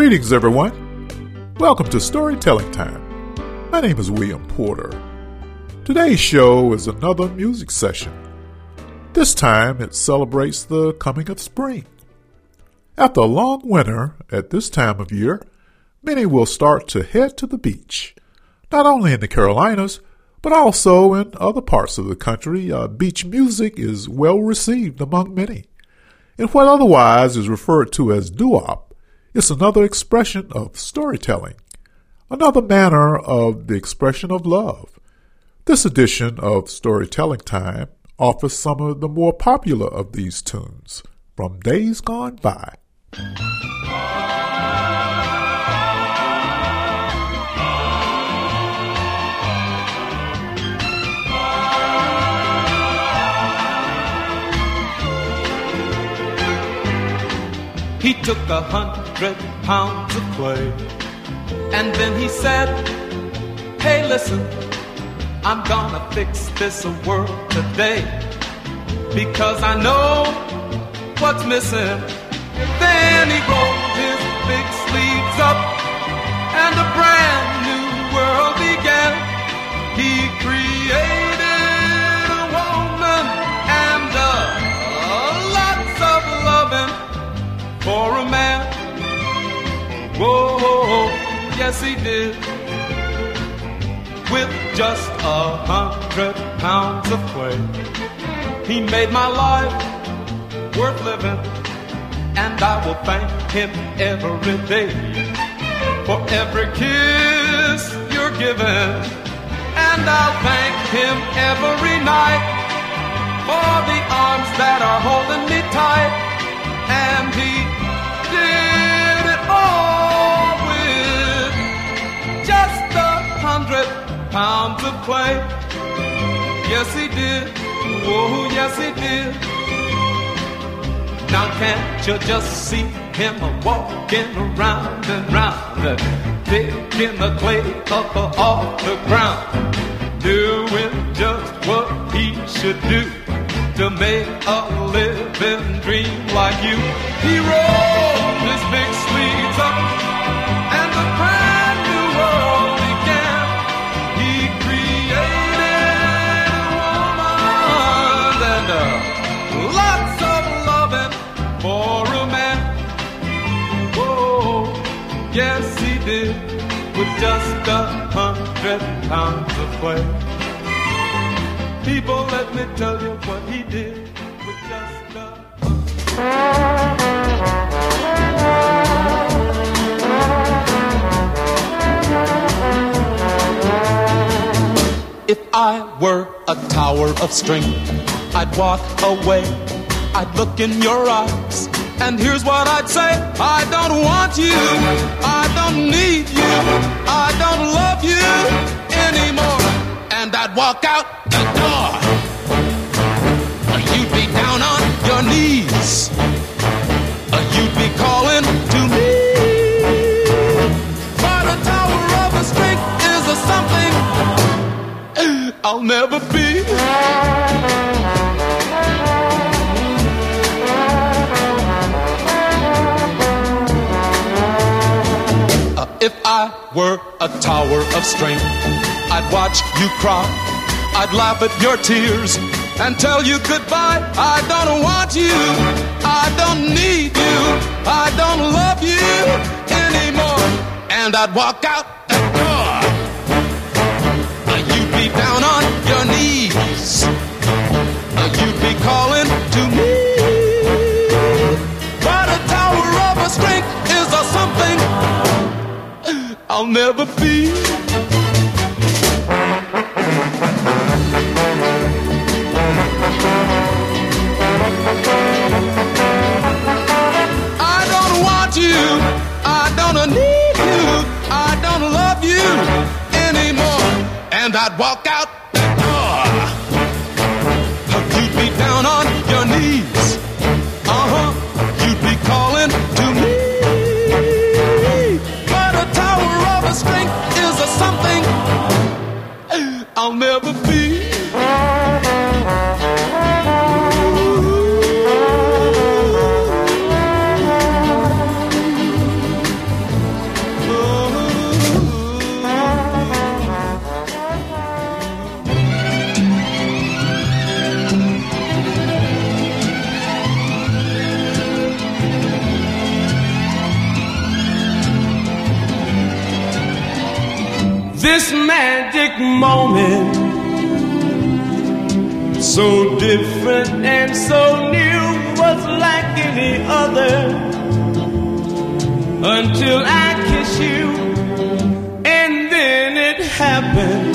Greetings, everyone. Welcome to Storytelling Time. My name is William Porter. Today's show is another music session. This time it celebrates the coming of spring. After a long winter at this time of year, many will start to head to the beach. Not only in the Carolinas, but also in other parts of the country, beach music is well received among many. In what otherwise is referred to as doo-wop, it's another expression of storytelling, another manner of the expression of love. This edition of Storytelling Time offers some of the more popular of these tunes from days gone by. He took 100 pounds of clay, and then he said, hey, listen, I'm gonna fix this world today, because I know what's missing. Then he rolled his big sleeves up, and a brand new world began. He created a woman and lots of loving for a man. Whoa, yes he did. With just 100 pounds of clay, he made my life worth living, and I will thank him every day for every kiss you're giving, and I'll thank him every night for the arms that are holding me tight. And he did it all with just 100 pounds of clay. Yes, he did. Oh, yes, he did. Now can't you just see him walking around and round, picking the clay up off the ground, doing just what he should do to make a living dream like you. He rolled his big sleeves up, and a brand new world began. He created a woman and lots of loving for a man. Oh, yes he did, with just 100 pounds of clay. People, let me tell you what he did with just If I were a tower of strength, I'd walk away, I'd look in your eyes, and here's what I'd say. I don't want you, I don't need you, I don't love you anymore. And I'd walk out the door. You'd be down on your knees. You'd be calling to me. But a tower of strength is something I'll never be. If I were a tower of strength, I'd watch you cry, I'd laugh at your tears and tell you goodbye. I don't want you, I don't need you, I don't love you anymore. And I'd walk out the door. You'd be down on your knees. You'd be calling to me. But a tower of strength is something I'll never be. I don't want you, I don't need you, I don't love you anymore. And I'd walk out the door. You'd be down on your knees. You'd be calling to me. But a tower of strength is something I'll never be. This magic moment, so different and so new, was like any other until I kiss you, and then it happened.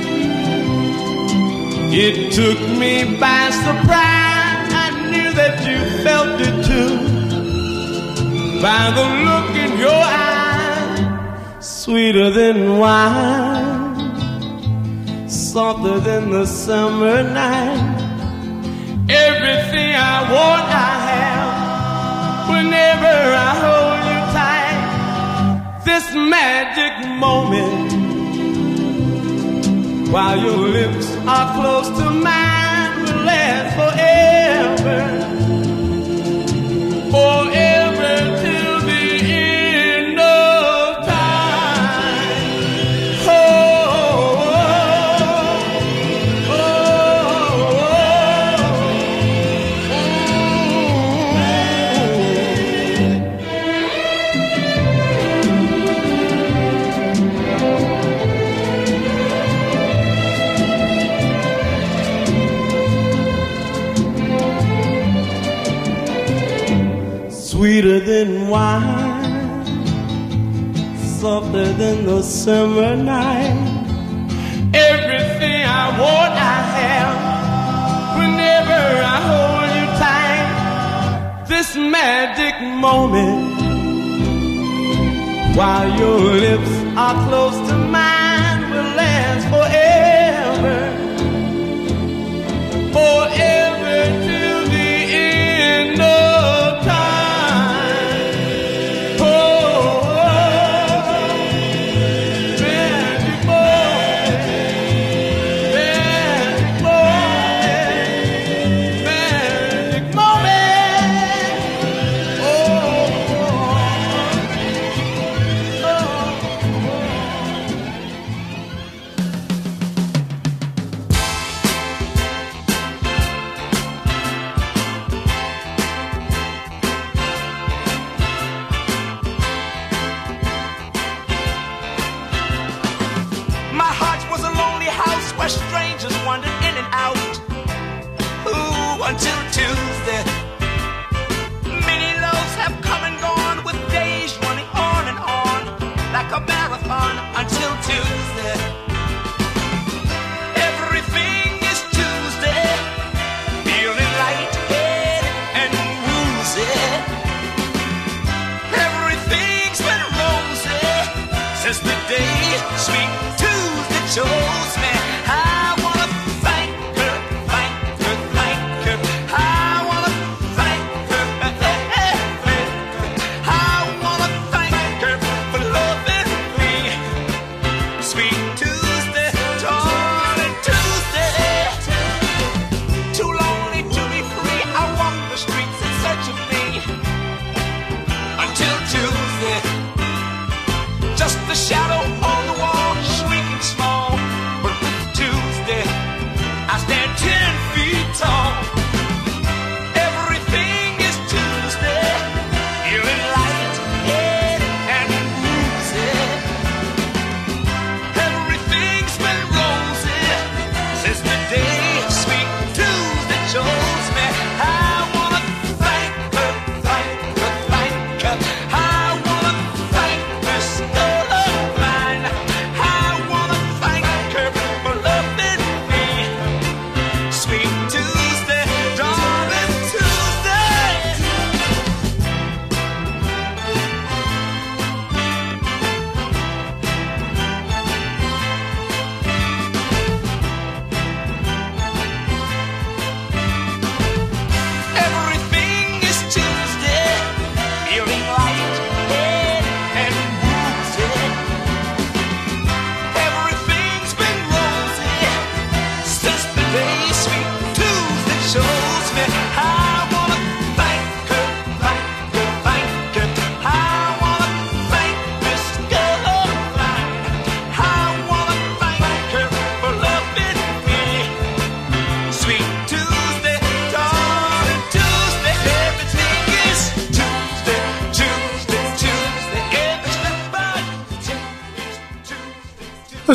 It took me by surprise. I knew that you felt it too, by the look in your eyes, sweeter than wine, softer than the summer night. Everything I want, I have, whenever I hold you tight. This magic moment, while your lips are close to mine, will last forever, forever till the end of time. Oh, oh, oh, sweeter than wine, softer than the summer night. Everything I want, I have, whenever I hold you tight. This magic moment, while your lips are close to mine, will last forever, forever till the end of time. Oh, magic moment, magic moment, magic moment. Oh, oh, oh.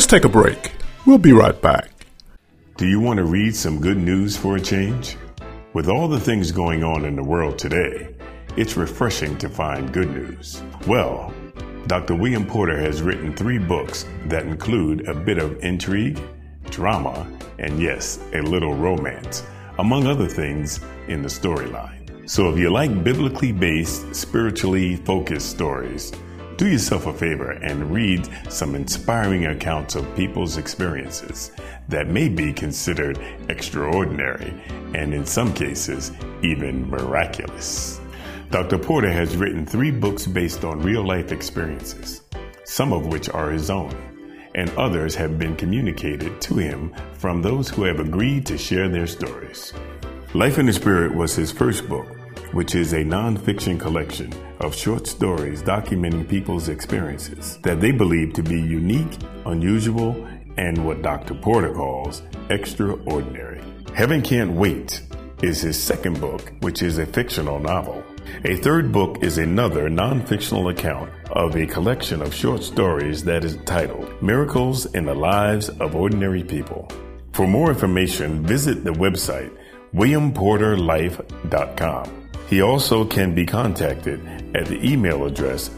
Let's take a break. We'll be right back. Do you want to read some good news for a change? With all the things going on in the world today, it's refreshing to find good news. Well, Dr. William Porter has written 3 books that include a bit of intrigue, drama, and yes, a little romance, among other things in the storyline. So if you like biblically based, spiritually focused stories, do yourself a favor and read some inspiring accounts of people's experiences that may be considered extraordinary and in some cases even miraculous. Dr. Porter has written 3 books based on real-life experiences, some of which are his own, and others have been communicated to him from those who have agreed to share their stories. Life in the Spirit was his first book, which is a nonfiction collection of short stories documenting people's experiences that they believe to be unique, unusual, and what Dr. Porter calls extraordinary. Heaven Can't Wait is his second book, which is a fictional novel. A third book is another non-fictional account of a collection of short stories that is titled Miracles in the Lives of Ordinary People. For more information, visit the website williamporterlife.com. He also can be contacted at the email address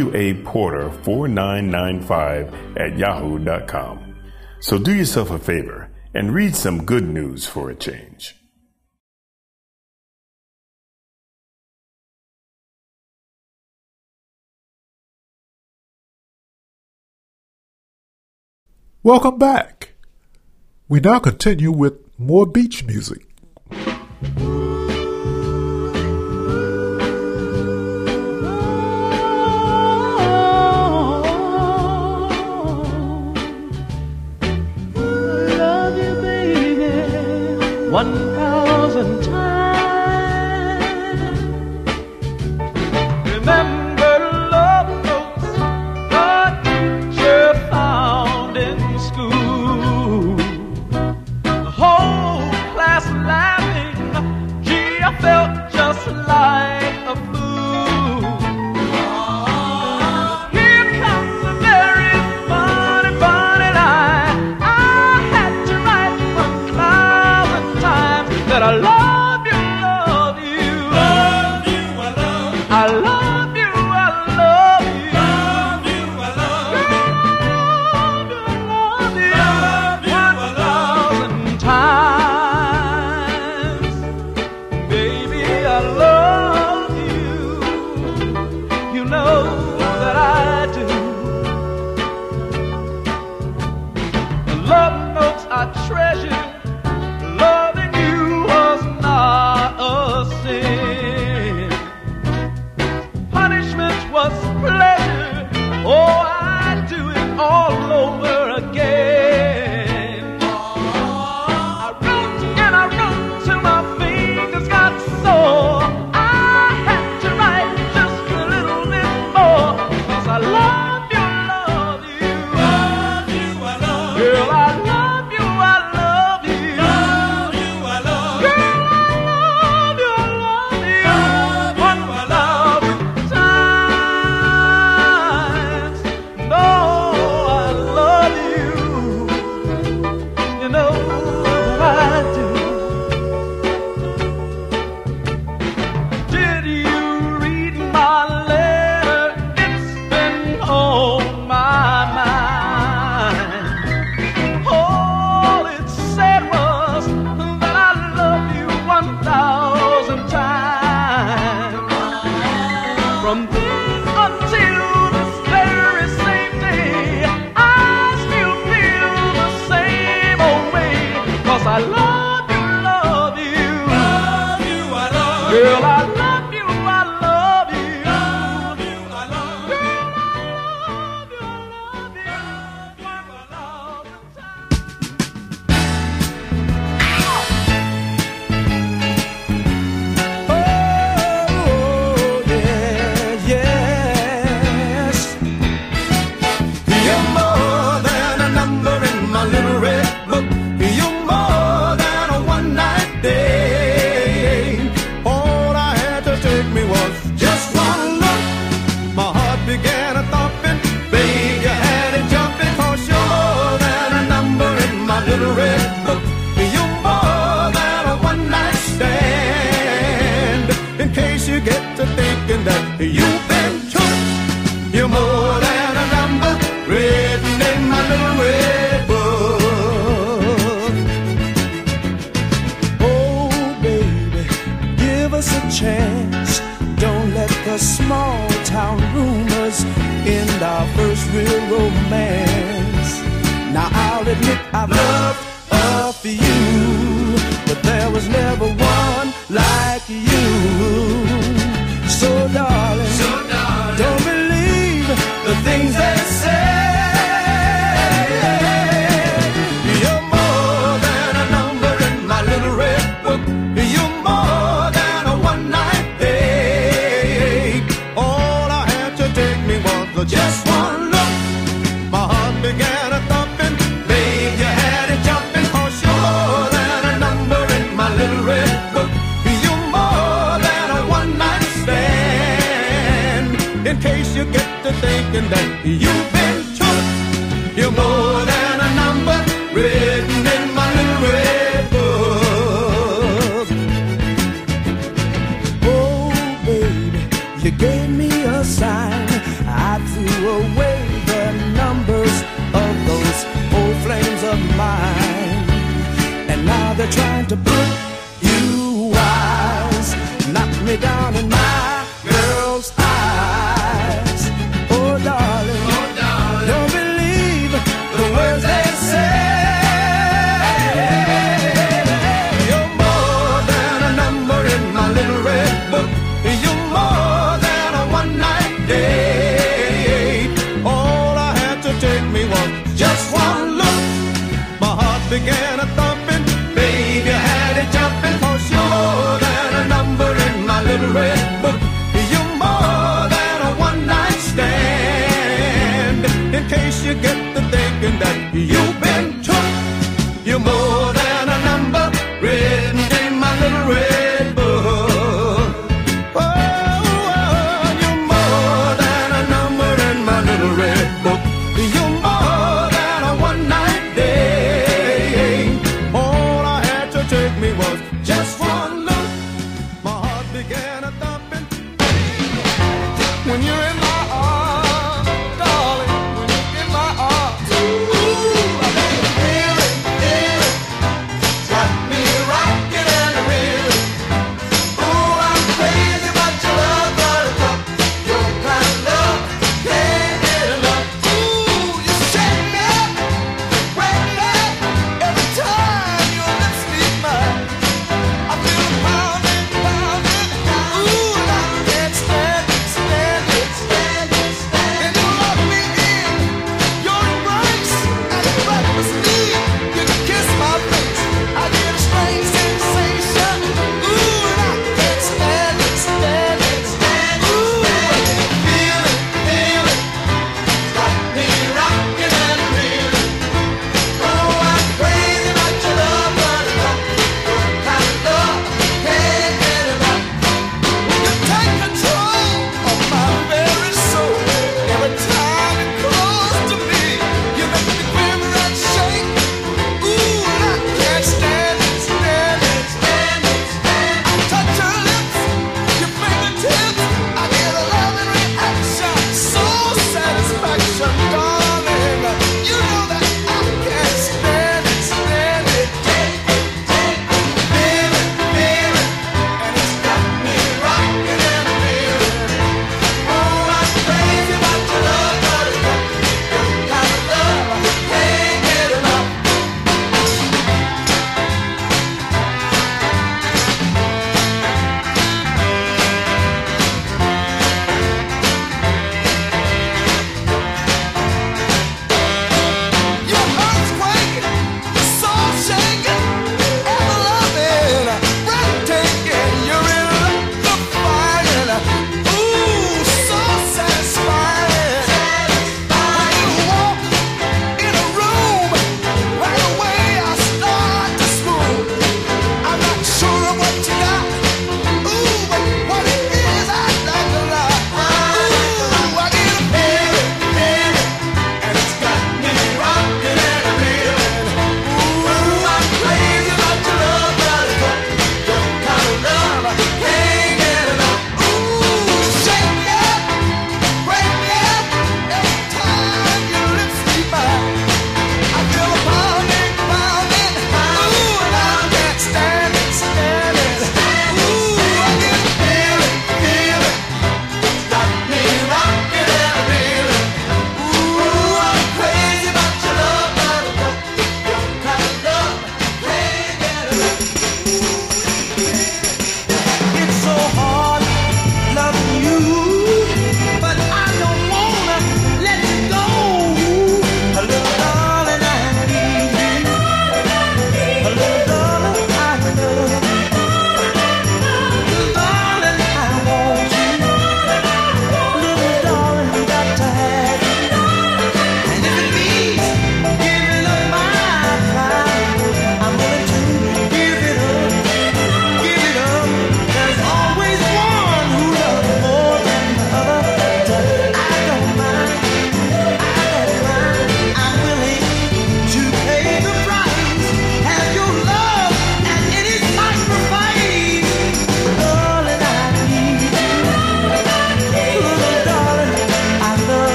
waporter4995@yahoo.com. So do yourself a favor and read some good news for a change. Welcome back. We now continue with more beach music. Love you, baby, 1,000 times. Remember love notes the teacher found in school. The whole class laughing. Gee, I felt just like a fool. Here comes a very funny, funny line. I had to write 1,000 times that I love you've been took. You're more than a number written in my little red book. Oh, baby, give us a chance. Don't let the small town rumors end our first real romance. Now I'll admit I've loved a few, but there was never one like you. So darling, don't believe the things they say. You're more than a number in my little red book. You're more than a one-night date. All I had to take me was just one look. My heart began a thumping. Babe, you had it jumping. 'Cause you're more than a number in my little red book. You're more than a one-night stand. In case you get to thinking that you've been took, you're more than a number written in my little red book. Oh, baby, you gave me a sign. I threw away the numbers of those old flames of mine, and now they're trying to put you wise, knock me down in my girl's eyes. Oh, darling, don't believe the words they say. You're more than a number in my little red book. You're more than a one-night date. All I had to take me was just one look. My heart began a thumping. Baby, you had it just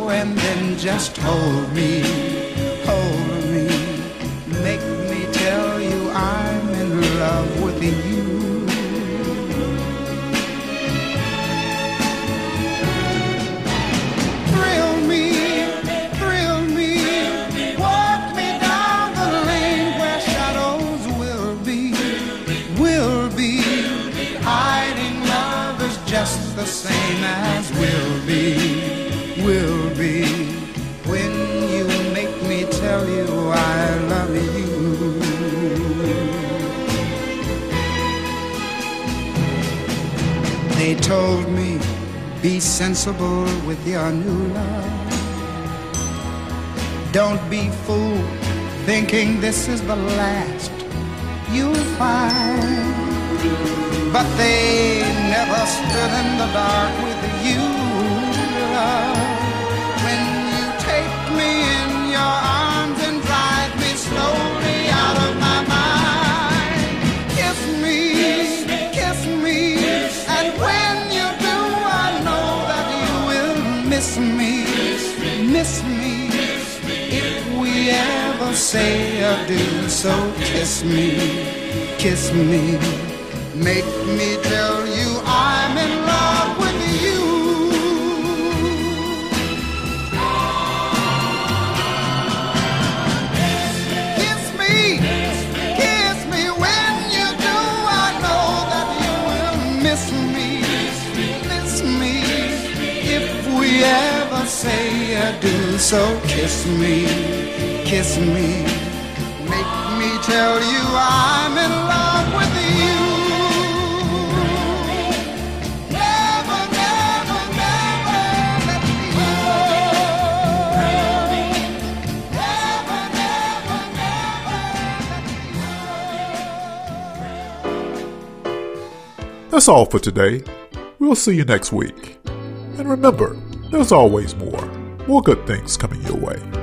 and then just hold me, make me tell you I'm in love with you. Thrill me, walk me down the lane where shadows will be, hiding lovers just the same as will be, when you make me tell you I love you. They told me, be sensible with your new love. Don't be fooled thinking this is the last you'll find. But they never stood in the dark with you, love. When you take me in your arms and drive me slowly out of my mind. Kiss me, and when you do, I know that you will miss me. If we ever say adieu, so kiss me, make me tell you I'm in love with you. Kiss me when you do, I know that you will miss me. If we ever say adieu, so kiss me, make me tell you I'm in love with you. Never let me go. Never let me go. That's all for today. We'll see you next week. And remember, there's always more good things coming your way.